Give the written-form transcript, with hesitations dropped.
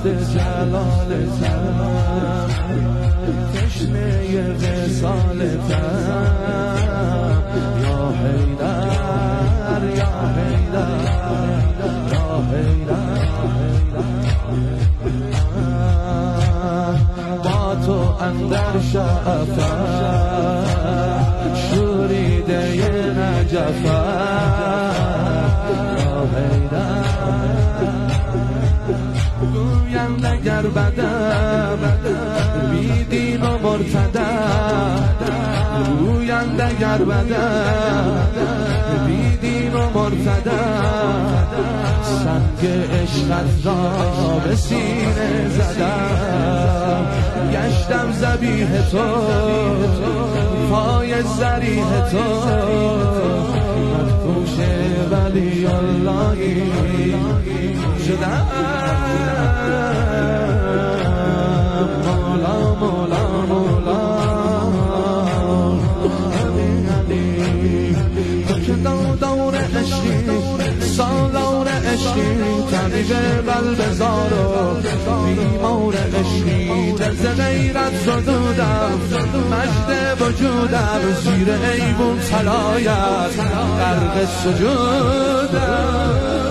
جلالتم، تشنه وصالتم، یا حیدر یا حیدر یا حیدر. با تو اندر شعفم، شوریده نجفم، یا حیدر. گویند اگر بدم بی دین و مرتدم، گویند اگر بدم بی دین و مرتدم، سنگ عشقت را به سینه زدم، گشتم ذبیح تو پای ذریح تو، مدهوش ولی اللهی شدم. مولا مولا مولا تو که دور عشقی، سالار عشقی، طبیب قلب زار و بیمار عشقی، دل ز غیرت زدودم، مجد وجودم، زیر ایوون طلایت غرق سجودم.